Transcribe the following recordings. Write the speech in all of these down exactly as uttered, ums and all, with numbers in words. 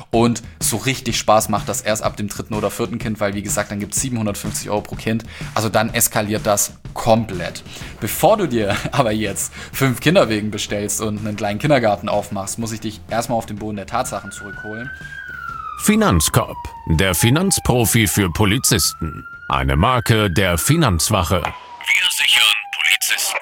Und so richtig Spaß macht das erst ab dem dritten oder vierten Kind, weil wie gesagt, dann gibt es siebenhundertfünfzig Euro pro Kind. Also dann eskaliert das komplett. Bevor du dir aber jetzt fünf Kinderwegen bestellst und einen kleinen Kindergarten aufmachst, muss ich dich erstmal auf den Boden der Tatsachen zurückholen. Finanzkorb, der Finanzprofi für Polizisten. Eine Marke der Finanzwache. Wir sichern Polizisten.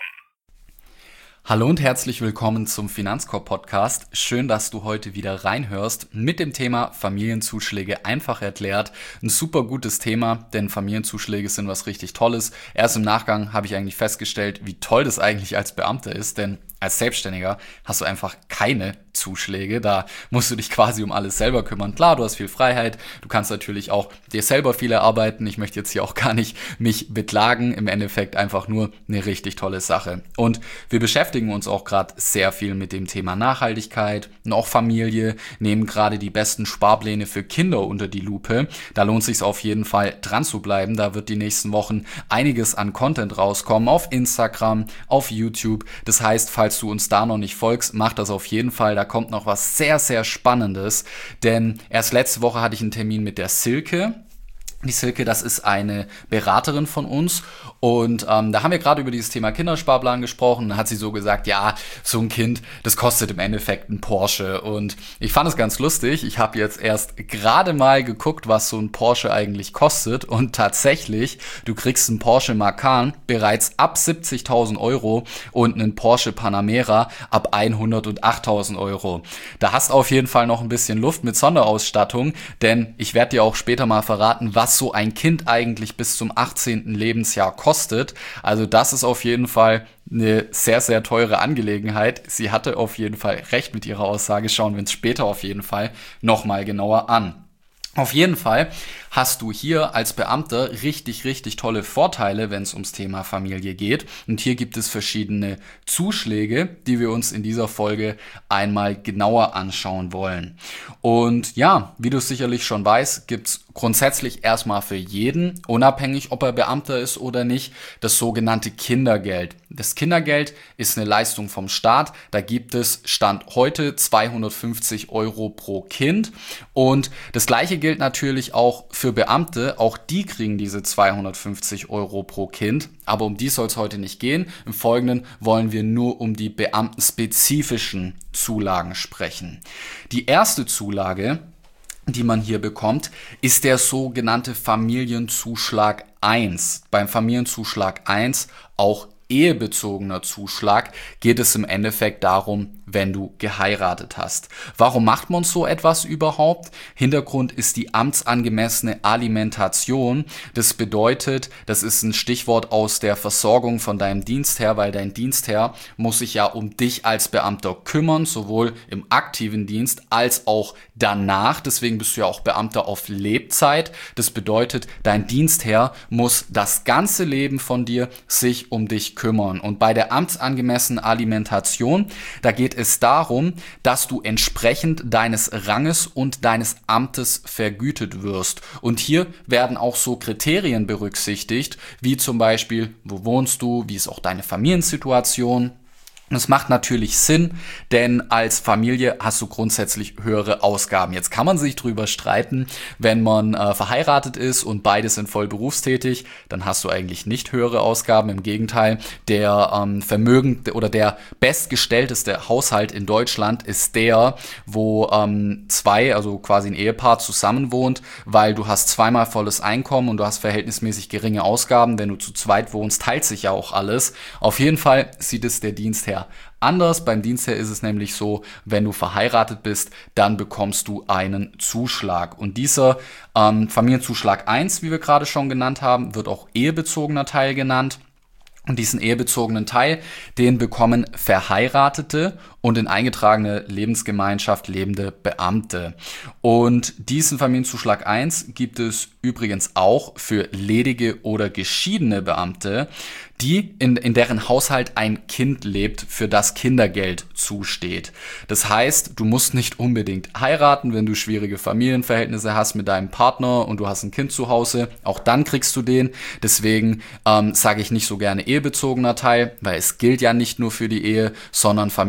Hallo und herzlich willkommen zum Finanzkorb-Podcast. Schön, dass du heute wieder reinhörst mit dem Thema Familienzuschläge einfach erklärt. Ein super gutes Thema, denn Familienzuschläge sind was richtig Tolles. Erst im Nachgang habe ich eigentlich festgestellt, wie toll das eigentlich als Beamter ist, denn als Selbstständiger hast du einfach keine Zuschläge. Da musst du dich quasi um alles selber kümmern. Klar, du hast viel Freiheit. Du kannst natürlich auch dir selber viel erarbeiten. Ich möchte jetzt hier auch gar nicht mich beklagen. Im Endeffekt einfach nur eine richtig tolle Sache. Und wir beschäftigen uns auch gerade sehr viel mit dem Thema Nachhaltigkeit und auch Familie, nehmen gerade die besten Sparpläne für Kinder unter die Lupe. Da lohnt es sich auf jeden Fall dran zu bleiben. Da wird die nächsten Wochen einiges an Content rauskommen auf Instagram, auf YouTube. Das heißt, falls Falls du uns da noch nicht folgst, mach das auf jeden Fall. Da kommt noch was sehr, sehr Spannendes. Denn erst letzte Woche hatte ich einen Termin mit der Silke. Die Silke, das ist eine Beraterin von uns und ähm, da haben wir gerade über dieses Thema Kindersparplan gesprochen. Da hat sie so gesagt, ja, so ein Kind, das kostet im Endeffekt ein Porsche und ich fand es ganz lustig. Ich habe jetzt erst gerade mal geguckt, was so ein Porsche eigentlich kostet und tatsächlich, du kriegst einen Porsche Macan bereits ab siebzigtausend Euro und einen Porsche Panamera ab hundertachttausend Euro. Da hast auf jeden Fall noch ein bisschen Luft mit Sonderausstattung, denn ich werde dir auch später mal verraten, was so ein Kind eigentlich bis zum achtzehnten Lebensjahr kostet. Also das ist auf jeden Fall eine sehr, sehr teure Angelegenheit. Sie hatte auf jeden Fall recht mit ihrer Aussage. Schauen wir uns später auf jeden Fall nochmal genauer an. Auf jeden Fall hast du hier als Beamter richtig, richtig tolle Vorteile, wenn es ums Thema Familie geht. Und hier gibt es verschiedene Zuschläge, die wir uns in dieser Folge einmal genauer anschauen wollen. Und ja, wie du sicherlich schon weißt, gibt es grundsätzlich erstmal für jeden, unabhängig ob er Beamter ist oder nicht, das sogenannte Kindergeld. Das Kindergeld ist eine Leistung vom Staat. Da gibt es Stand heute zweihundertfünfzig Euro pro Kind. Und das gleiche gilt natürlich auch für Beamte. Auch die kriegen diese zweihundertfünfzig Euro pro Kind. Aber um die soll es heute nicht gehen. Im Folgenden wollen wir nur um die beamtenspezifischen Zulagen sprechen. Die erste Zulage, die man hier bekommt, ist der sogenannte Familienzuschlag eins. Beim Familienzuschlag eins, auch ehebezogener Zuschlag, geht es im Endeffekt darum, wenn du geheiratet hast. Warum macht man so etwas überhaupt? Hintergrund ist die amtsangemessene Alimentation. Das bedeutet, das ist ein Stichwort aus der Versorgung von deinem Dienstherr, weil dein Dienstherr muss sich ja um dich als Beamter kümmern, sowohl im aktiven Dienst als auch danach. Deswegen bist du ja auch Beamter auf Lebzeit. Das bedeutet, dein Dienstherr muss das ganze Leben von dir sich um dich kümmern. Und bei der amtsangemessenen Alimentation, da geht es darum, dass du entsprechend deines Ranges und deines Amtes vergütet wirst. Und hier werden auch so Kriterien berücksichtigt, wie zum Beispiel, wo wohnst du, wie ist auch deine Familiensituation. Das macht natürlich Sinn, denn als Familie hast du grundsätzlich höhere Ausgaben. Jetzt kann man sich drüber streiten, wenn man äh, verheiratet ist und beide sind voll berufstätig, dann hast du eigentlich nicht höhere Ausgaben. Im Gegenteil, der ähm, Vermögen oder der bestgestellteste Haushalt in Deutschland ist der, wo ähm, zwei, also quasi ein Ehepaar zusammen wohnt, weil du hast zweimal volles Einkommen und du hast verhältnismäßig geringe Ausgaben. Wenn du zu zweit wohnst, teilt sich ja auch alles. Auf jeden Fall sieht es der Dienstherr anders. Beim Dienstherr ist es nämlich so, wenn du verheiratet bist, dann bekommst du einen Zuschlag. Und dieser ähm, Familienzuschlag eins, wie wir gerade schon genannt haben, wird auch ehebezogener Teil genannt. Und diesen ehebezogenen Teil, den bekommen Verheiratete und in eingetragene Lebensgemeinschaft lebende Beamte. Und diesen Familienzuschlag eins gibt es übrigens auch für ledige oder geschiedene Beamte, die in, in deren Haushalt ein Kind lebt, für das Kindergeld zusteht. Das heißt, du musst nicht unbedingt heiraten, wenn du schwierige Familienverhältnisse hast mit deinem Partner und du hast ein Kind zu Hause. Auch dann kriegst du den. Deswegen ähm, sage ich nicht so gerne ehebezogener Teil, weil es gilt ja nicht nur für die Ehe, sondern Familienzuschlag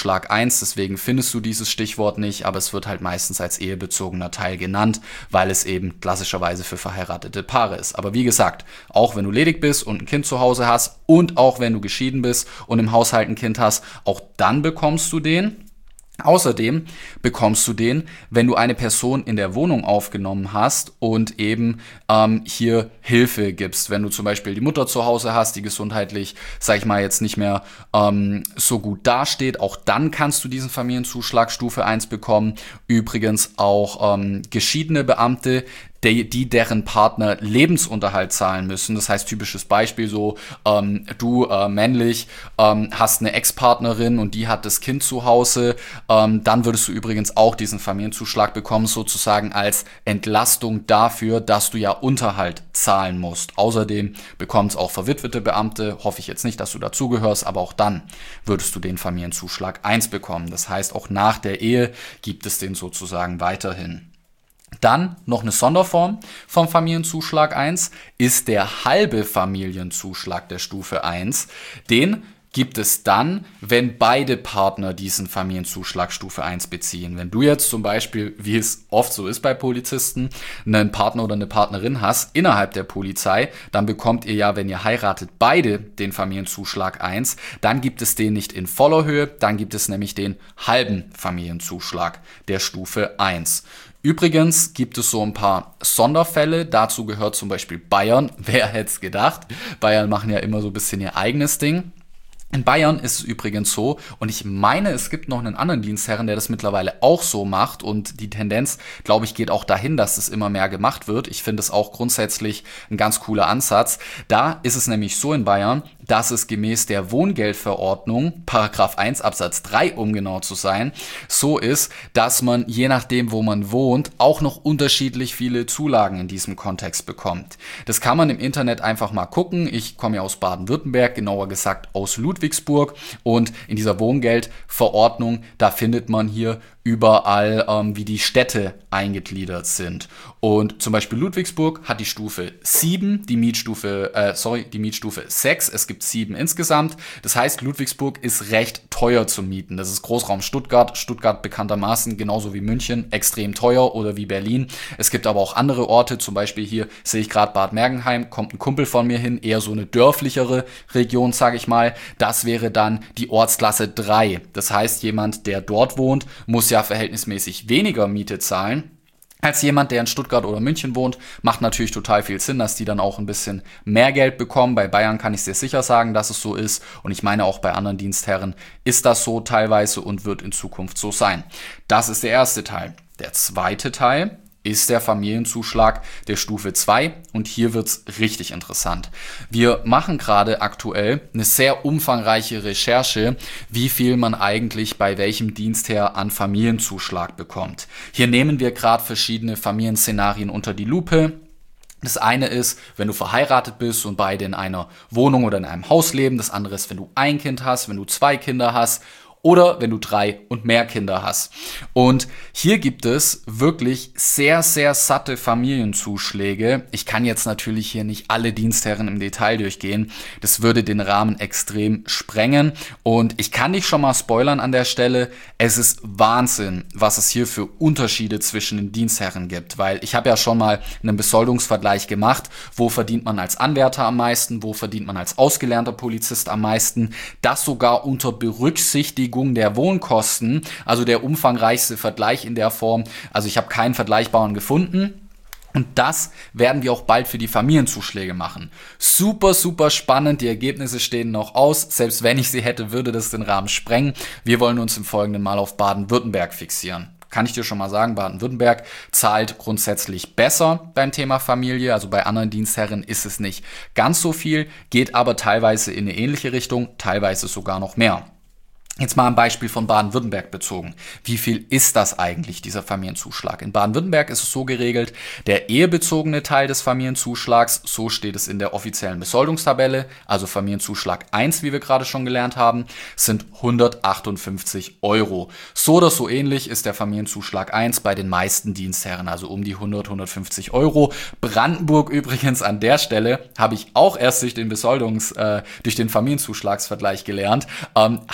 Familienzuschlag eins, deswegen findest du dieses Stichwort nicht, aber es wird halt meistens als ehebezogener Teil genannt, weil es eben klassischerweise für verheiratete Paare ist. Aber wie gesagt, auch wenn du ledig bist und ein Kind zu Hause hast und auch wenn du geschieden bist und im Haushalt ein Kind hast, auch dann bekommst du den. Außerdem bekommst du den, wenn du eine Person in der Wohnung aufgenommen hast und eben ähm, hier Hilfe gibst. Wenn du zum Beispiel die Mutter zu Hause hast, die gesundheitlich, sag ich mal, jetzt nicht mehr ähm, so gut dasteht, auch dann kannst du diesen Familienzuschlag Stufe eins bekommen. Übrigens auch ähm, geschiedene Beamte, Die, die deren Partner Lebensunterhalt zahlen müssen. Das heißt, typisches Beispiel so, ähm, du äh, männlich ähm, hast eine Ex-Partnerin und die hat das Kind zu Hause, ähm, dann würdest du übrigens auch diesen Familienzuschlag bekommen, sozusagen als Entlastung dafür, dass du ja Unterhalt zahlen musst. Außerdem bekommen es auch verwitwete Beamte, hoffe ich jetzt nicht, dass du dazugehörst, aber auch dann würdest du den Familienzuschlag eins bekommen. Das heißt, auch nach der Ehe gibt es den sozusagen weiterhin. Dann noch eine Sonderform vom Familienzuschlag eins ist der halbe Familienzuschlag der Stufe eins. Den gibt es dann, wenn beide Partner diesen Familienzuschlag Stufe eins beziehen. Wenn du jetzt zum Beispiel, wie es oft so ist bei Polizisten, einen Partner oder eine Partnerin hast innerhalb der Polizei, dann bekommt ihr ja, wenn ihr heiratet, beide den Familienzuschlag eins. Dann gibt es den nicht in voller Höhe, dann gibt es nämlich den halben Familienzuschlag der Stufe eins. Übrigens gibt es so ein paar Sonderfälle, dazu gehört zum Beispiel Bayern, wer hätte es gedacht, Bayern machen ja immer so ein bisschen ihr eigenes Ding. In Bayern ist es übrigens so, und ich meine, es gibt noch einen anderen Dienstherren, der das mittlerweile auch so macht und die Tendenz, glaube ich, geht auch dahin, dass es immer mehr gemacht wird. Ich finde es auch grundsätzlich ein ganz cooler Ansatz. Da ist es nämlich so in Bayern, dass es gemäß der Wohngeldverordnung, Paragraph eins Absatz drei, um genau zu sein, so ist, dass man je nachdem, wo man wohnt, auch noch unterschiedlich viele Zulagen in diesem Kontext bekommt. Das kann man im Internet einfach mal gucken. Ich komme ja aus Baden-Württemberg, genauer gesagt aus Ludwigsburg, und in dieser Wohngeldverordnung, da findet man hier überall, ähm, wie die Städte eingegliedert sind. Und zum Beispiel Ludwigsburg hat die Stufe sieben, die Mietstufe, äh, sorry, die Mietstufe sechs. Es gibt sieben insgesamt. Das heißt, Ludwigsburg ist recht teuer zu mieten. Das ist Großraum Stuttgart. Stuttgart bekanntermaßen, genauso wie München, extrem teuer, oder wie Berlin. Es gibt aber auch andere Orte, zum Beispiel hier sehe ich gerade Bad Mergenheim, kommt ein Kumpel von mir hin, eher so eine dörflichere Region, sage ich mal. Das wäre dann die Ortsklasse drei. Das heißt, jemand, der dort wohnt, muss ja verhältnismäßig weniger Miete zahlen als jemand, der in Stuttgart oder München wohnt. Macht natürlich total viel Sinn, dass die dann auch ein bisschen mehr Geld bekommen. Bei Bayern kann ich sehr sicher sagen, dass es so ist. Und ich meine, auch bei anderen Dienstherren ist das so teilweise und wird in Zukunft so sein. Das ist der erste Teil. Der zweite Teil ist der Familienzuschlag der Stufe zwei, und hier wird's richtig interessant. Wir machen gerade aktuell eine sehr umfangreiche Recherche, wie viel man eigentlich bei welchem Dienstherr an Familienzuschlag bekommt. Hier nehmen wir gerade verschiedene Familienszenarien unter die Lupe. Das eine ist, wenn du verheiratet bist und beide in einer Wohnung oder in einem Haus leben. Das andere ist, wenn du ein Kind hast, wenn du zwei Kinder hast, oder wenn du drei und mehr Kinder hast. Und hier gibt es wirklich sehr, sehr satte Familienzuschläge. Ich kann jetzt natürlich hier nicht alle Dienstherren im Detail durchgehen. Das würde den Rahmen extrem sprengen. Und ich kann dich schon mal spoilern an der Stelle. Es ist Wahnsinn, was es hier für Unterschiede zwischen den Dienstherren gibt. Weil ich habe ja schon mal einen Besoldungsvergleich gemacht. Wo verdient man als Anwärter am meisten? Wo verdient man als ausgelernter Polizist am meisten? Das sogar unter Berücksichtigung der Wohnkosten, also der umfangreichste Vergleich in der Form. Also ich habe keinen vergleichbaren gefunden. Und das werden wir auch bald für die Familienzuschläge machen. Super, super spannend. Die Ergebnisse stehen noch aus. Selbst wenn ich sie hätte, würde das den Rahmen sprengen. Wir wollen uns im Folgenden mal auf Baden-Württemberg fixieren. Kann ich dir schon mal sagen, Baden-Württemberg zahlt grundsätzlich besser beim Thema Familie. Also bei anderen Dienstherren ist es nicht ganz so viel, geht aber teilweise in eine ähnliche Richtung, teilweise sogar noch mehr. Jetzt mal ein Beispiel von Baden-Württemberg bezogen. Wie viel ist das eigentlich, dieser Familienzuschlag? In Baden-Württemberg ist es so geregelt, der ehebezogene Teil des Familienzuschlags, so steht es in der offiziellen Besoldungstabelle, also Familienzuschlag eins, wie wir gerade schon gelernt haben, sind hundertachtundfünfzig Euro. So oder so ähnlich ist der Familienzuschlag eins bei den meisten Dienstherren, also um die hundert, hundertfünfzig Euro. Brandenburg übrigens an der Stelle, habe ich auch erst durch den Besoldungs-, äh, durch den Familienzuschlagsvergleich gelernt, ähm, hat kein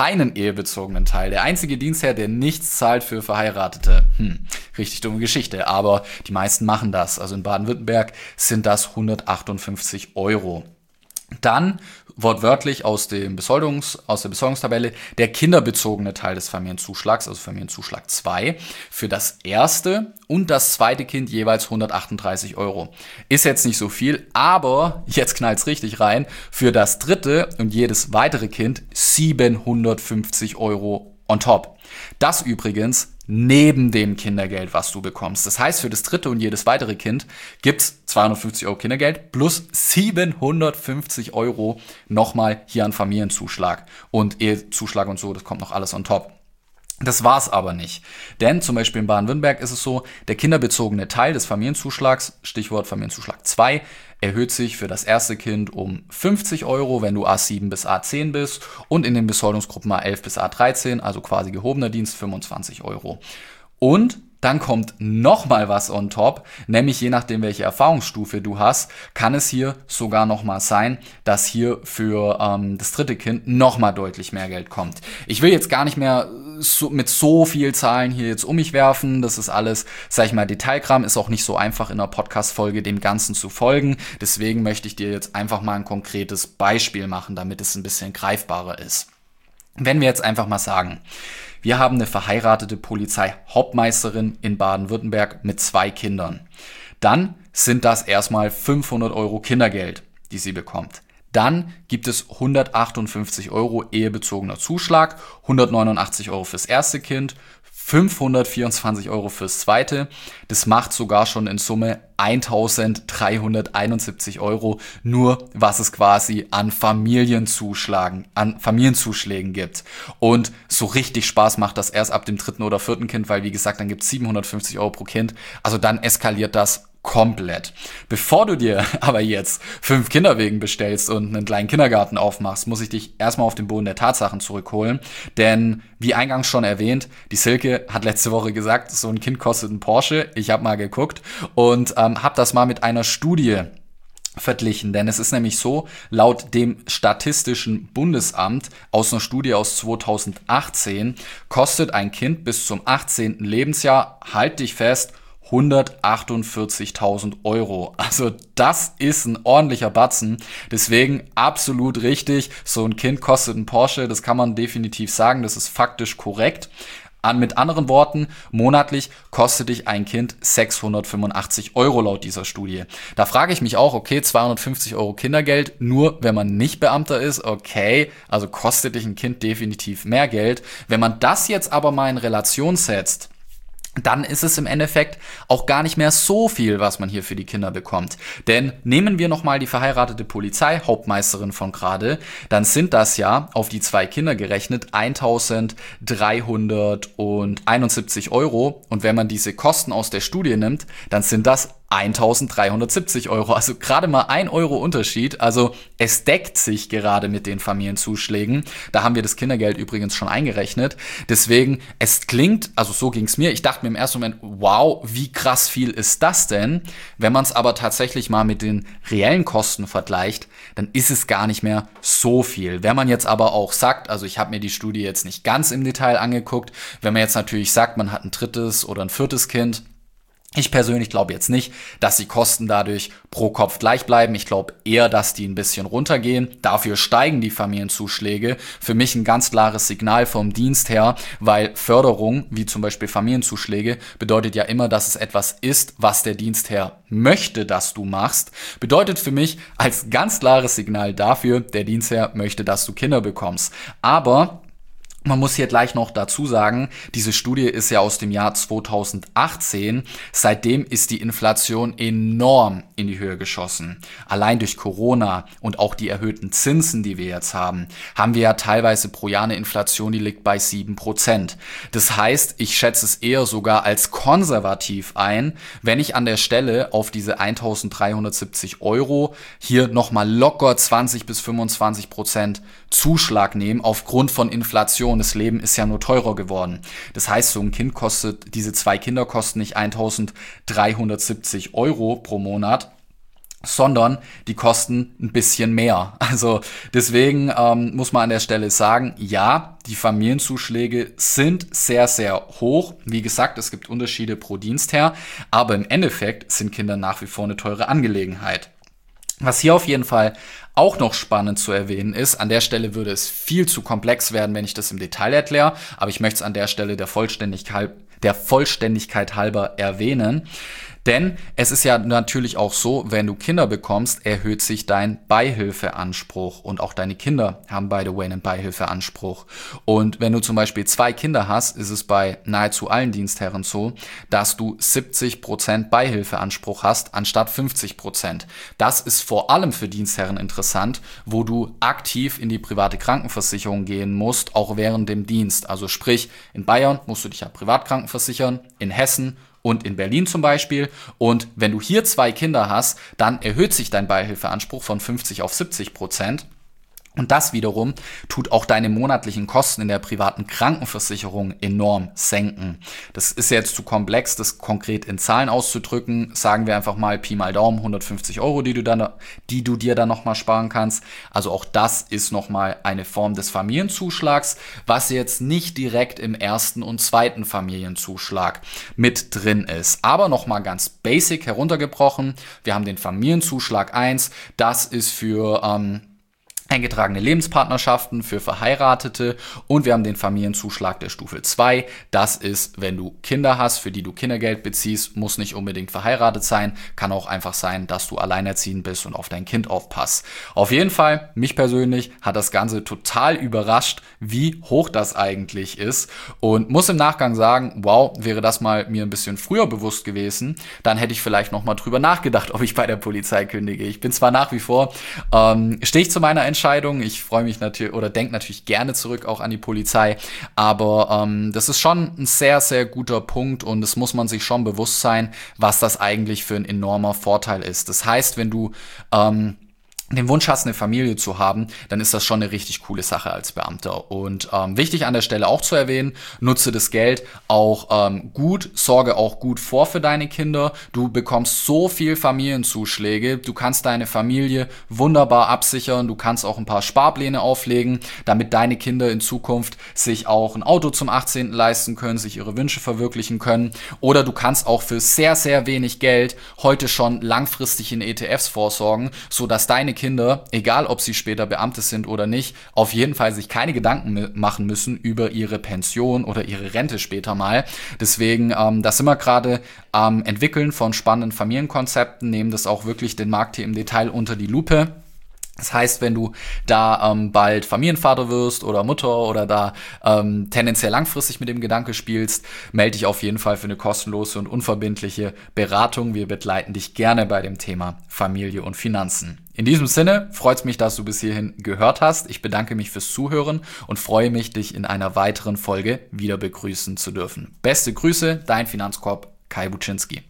reinen ehebezogenen Teil, der einzige Dienstherr, der nichts zahlt für Verheiratete. Hm, richtig dumme Geschichte, aber die meisten machen das. Also in Baden-Württemberg sind das hundertachtundfünfzig Euro. Dann wortwörtlich aus dem Besoldungs, aus der Besoldungstabelle der kinderbezogene Teil des Familienzuschlags, also Familienzuschlag zwei, für das erste und das zweite Kind jeweils hundertachtunddreißig Euro. Ist jetzt nicht so viel, aber jetzt knallt's richtig rein, für das dritte und jedes weitere Kind siebenhundertfünfzig Euro on top. Das übrigens neben dem Kindergeld, was du bekommst. Das heißt, für das dritte und jedes weitere Kind gibt's zweihundertfünfzig Euro Kindergeld plus siebenhundertfünfzig Euro nochmal hier an Familienzuschlag. Und Ehezuschlag und so, das kommt noch alles on top. Das war's aber nicht. Denn zum Beispiel in Baden-Württemberg ist es so, der kinderbezogene Teil des Familienzuschlags, Stichwort Familienzuschlag zwei, erhöht sich für das erste Kind um fünfzig Euro, wenn du A sieben bis A zehn bist, und in den Besoldungsgruppen A elf bis A dreizehn, also quasi gehobener Dienst, fünfundzwanzig Euro. Und dann kommt nochmal was on top, nämlich je nachdem, welche Erfahrungsstufe du hast, kann es hier sogar nochmal sein, dass hier für ähm, das dritte Kind nochmal deutlich mehr Geld kommt. Ich will jetzt gar nicht mehr so, mit so viel Zahlen hier jetzt um mich werfen, das ist alles, sag ich mal, Detailkram, ist auch nicht so einfach in einer Podcast-Folge dem Ganzen zu folgen, deswegen möchte ich dir jetzt einfach mal ein konkretes Beispiel machen, damit es ein bisschen greifbarer ist. Wenn wir jetzt einfach mal sagen, wir haben eine verheiratete Polizeihauptmeisterin in Baden-Württemberg mit zwei Kindern. Dann sind das erstmal fünfhundert Euro Kindergeld, die sie bekommt. Dann gibt es hundertachtundfünfzig Euro ehebezogener Zuschlag, hundertneunundachtzig Euro fürs erste Kind, fünfhundertvierundzwanzig Euro fürs zweite. Das macht sogar schon in Summe eintausenddreihunderteinundsiebzig Euro, nur was es quasi an Familienzuschlagen, an Familienzuschlägen gibt. Und so richtig Spaß macht das erst ab dem dritten oder vierten Kind, weil wie gesagt, dann gibt es siebenhundertfünfzig Euro pro Kind. Also dann eskaliert das komplett. Bevor du dir aber jetzt fünf Kinderwegen bestellst und einen kleinen Kindergarten aufmachst, muss ich dich erstmal auf den Boden der Tatsachen zurückholen. Denn wie eingangs schon erwähnt, die Silke hat letzte Woche gesagt, so ein Kind kostet einen Porsche. Ich habe mal geguckt und ähm, habe das mal mit einer Studie verglichen, denn es ist nämlich so, laut dem Statistischen Bundesamt aus einer Studie aus zweitausendachtzehn kostet ein Kind bis zum achtzehnten Lebensjahr, halt dich fest, hundertachtundvierzigtausend Euro. Also das ist ein ordentlicher Batzen. Deswegen absolut richtig. So ein Kind kostet ein Porsche. Das kann man definitiv sagen. Das ist faktisch korrekt. An, mit anderen Worten, monatlich kostet dich ein Kind sechshundertfünfundachtzig Euro laut dieser Studie. Da frage ich mich auch, okay, zweihundertfünfzig Euro Kindergeld, nur wenn man nicht Beamter ist, okay, also kostet dich ein Kind definitiv mehr Geld. Wenn man das jetzt aber mal in Relation setzt, dann ist es im Endeffekt auch gar nicht mehr so viel, was man hier für die Kinder bekommt. Denn nehmen wir nochmal die verheiratete Polizeihauptmeisterin von gerade, dann sind das ja auf die zwei Kinder gerechnet eintausenddreihunderteinundsiebzig Euro. Und wenn man diese Kosten aus der Studie nimmt, dann sind das eintausenddreihundertsiebzig Euro, also gerade mal ein Euro Unterschied, also es deckt sich gerade mit den Familienzuschlägen, da haben wir das Kindergeld übrigens schon eingerechnet, deswegen, es klingt, also so ging es mir, ich dachte mir im ersten Moment, wow, wie krass viel ist das denn? Wenn man es aber tatsächlich mal mit den reellen Kosten vergleicht, dann ist es gar nicht mehr so viel. Wenn man jetzt aber auch sagt, also ich habe mir die Studie jetzt nicht ganz im Detail angeguckt, wenn man jetzt natürlich sagt, man hat ein drittes oder ein viertes Kind, ich persönlich glaube jetzt nicht, dass die Kosten dadurch pro Kopf gleich bleiben. Ich glaube eher, dass die ein bisschen runtergehen. Dafür steigen die Familienzuschläge. Für mich ein ganz klares Signal vom Dienst her, weil Förderung, wie zum Beispiel Familienzuschläge, bedeutet ja immer, dass es etwas ist, was der Dienstherr möchte, dass du machst. Bedeutet für mich als ganz klares Signal dafür, der Dienstherr möchte, dass du Kinder bekommst. Aber man muss hier gleich noch dazu sagen, diese Studie ist ja aus dem Jahr zweitausendachtzehn. Seitdem ist die Inflation enorm in die Höhe geschossen. Allein durch Corona und auch die erhöhten Zinsen, die wir jetzt haben, haben wir ja teilweise pro Jahr eine Inflation, die liegt bei sieben Prozent. Das heißt, ich schätze es eher sogar als konservativ ein, wenn ich an der Stelle auf diese eintausenddreihundertsiebzig Euro hier nochmal locker zwanzig bis fünfundzwanzig Prozent Zuschlag nehme aufgrund von Inflation. Das Leben ist ja nur teurer geworden. Das heißt, so ein Kind kostet, diese zwei Kinder kosten nicht eintausenddreihundertsiebzig Euro pro Monat, sondern die kosten ein bisschen mehr. Also deswegen ähm, muss man an der Stelle sagen, ja, die Familienzuschläge sind sehr, sehr hoch. Wie gesagt, es gibt Unterschiede pro Dienstherr, aber im Endeffekt sind Kinder nach wie vor eine teure Angelegenheit. Was hier auf jeden Fall auch noch spannend zu erwähnen ist, an der Stelle würde es viel zu komplex werden, wenn ich das im Detail erkläre, aber ich möchte es an der Stelle der Vollständigkeit, der Vollständigkeit halber erwähnen. Denn es ist ja natürlich auch so, wenn du Kinder bekommst, erhöht sich dein Beihilfeanspruch. Und auch deine Kinder haben, by the way, einen Beihilfeanspruch. Und wenn du zum Beispiel zwei Kinder hast, ist es bei nahezu allen Dienstherren so, dass du siebzig Prozent Beihilfeanspruch hast, anstatt fünfzig Prozent. Das ist vor allem für Dienstherren interessant, wo du aktiv in die private Krankenversicherung gehen musst, auch während dem Dienst. Also sprich, in Bayern musst du dich ja privat krankenversichern, in Hessen und in Berlin zum Beispiel. Und wenn du hier zwei Kinder hast, dann erhöht sich dein Beihilfeanspruch von fünfzig auf siebzig Prozent. Und das wiederum tut auch deine monatlichen Kosten in der privaten Krankenversicherung enorm senken. Das ist jetzt zu komplex, das konkret in Zahlen auszudrücken. Sagen wir einfach mal Pi mal Daumen, hundertfünfzig Euro, die du, dann, die du dir dann nochmal sparen kannst. Also auch das ist nochmal eine Form des Familienzuschlags, was jetzt nicht direkt im ersten und zweiten Familienzuschlag mit drin ist. Aber nochmal ganz basic heruntergebrochen. Wir haben den Familienzuschlag eins. Das ist für ähm, eingetragene Lebenspartnerschaften für Verheiratete und wir haben den Familienzuschlag der Stufe zwei. Das ist, wenn du Kinder hast, für die du Kindergeld beziehst, muss nicht unbedingt verheiratet sein, kann auch einfach sein, dass du alleinerziehend bist und auf dein Kind aufpasst. Auf jeden Fall, mich persönlich hat das Ganze total überrascht, wie hoch das eigentlich ist und muss im Nachgang sagen, wow, wäre das mal mir ein bisschen früher bewusst gewesen, dann hätte ich vielleicht noch mal drüber nachgedacht, ob ich bei der Polizei kündige. Ich bin zwar nach wie vor, ähm, stehe ich zu meiner Entscheidung, Entscheidung. Ich freue mich natürlich oder denke natürlich gerne zurück auch an die Polizei, aber ähm, das ist schon ein sehr, sehr guter Punkt und es muss man sich schon bewusst sein, was das eigentlich für ein enormer Vorteil ist. Das heißt, wenn du ähm, den Wunsch hast, eine Familie zu haben, dann ist das schon eine richtig coole Sache als Beamter. Und ähm, wichtig an der Stelle auch zu erwähnen, nutze das Geld auch ähm, gut, sorge auch gut vor für deine Kinder. Du bekommst so viel Familienzuschläge, du kannst deine Familie wunderbar absichern, du kannst auch ein paar Sparpläne auflegen, damit deine Kinder in Zukunft sich auch ein Auto zum achtzehnten leisten können, sich ihre Wünsche verwirklichen können. Oder du kannst auch für sehr, sehr wenig Geld heute schon langfristig in E T Fs vorsorgen, sodass deine Kinder, egal ob sie später Beamte sind oder nicht, auf jeden Fall sich keine Gedanken machen müssen über ihre Pension oder ihre Rente später mal. Deswegen, ähm, da sind wir gerade am Entwickeln von spannenden Familienkonzepten, nehmen das auch wirklich den Markt hier im Detail unter die Lupe. Das heißt, wenn du da ähm, bald Familienvater wirst oder Mutter oder da ähm, tendenziell langfristig mit dem Gedanke spielst, melde dich auf jeden Fall für eine kostenlose und unverbindliche Beratung. Wir begleiten dich gerne bei dem Thema Familie und Finanzen. In diesem Sinne freut es mich, dass du bis hierhin gehört hast. Ich bedanke mich fürs Zuhören und freue mich, dich in einer weiteren Folge wieder begrüßen zu dürfen. Beste Grüße, dein Finanzkorb Kai Buczynski.